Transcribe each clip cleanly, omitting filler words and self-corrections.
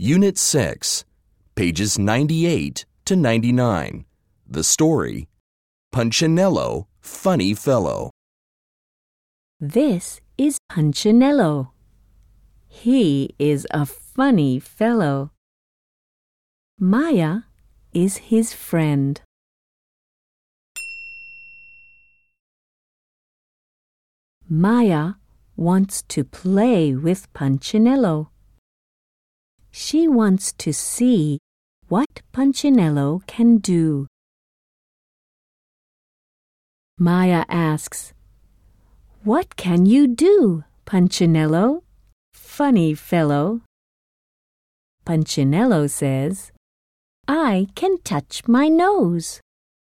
Unit 6, pages 98 to 99. The story, Punchinello, Funny Fellow. This is Punchinello. He is a funny fellow. Maya is his friend. Maya wants to play with Punchinello. She wants to see what Punchinello can do. Maya asks, "What can you do, Punchinello, funny fellow?" Punchinello says, "I can touch my nose."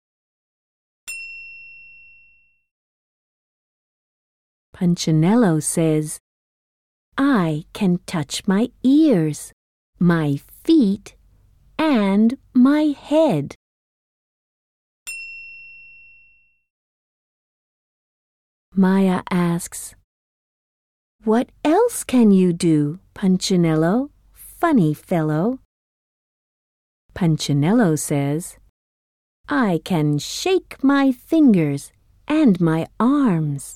Punchinello says, "I can touch my ears, my feet, and my head." Maya asks, "What else can you do, Punchinello, funny fellow?" Punchinello says, "I can shake my fingers and my arms."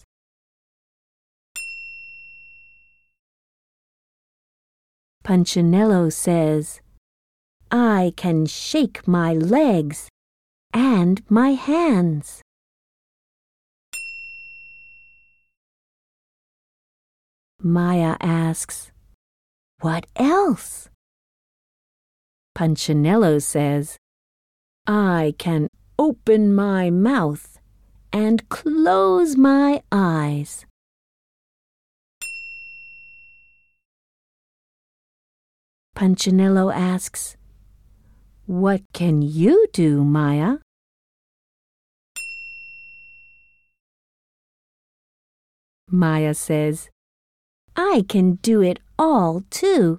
Punchinello says, "I can shake my legs and my hands." Maya asks, "What else?" Punchinello says, "I can open my mouth and close my eyes." Punchinello asks, "What can you do, Maya?" Maya says, "I can do it all too."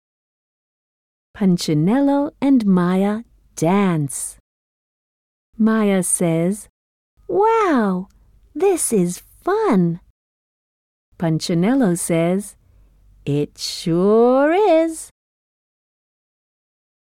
Punchinello and Maya dance. Maya says, "Wow, this is fun." Punchinello says, "It sure is."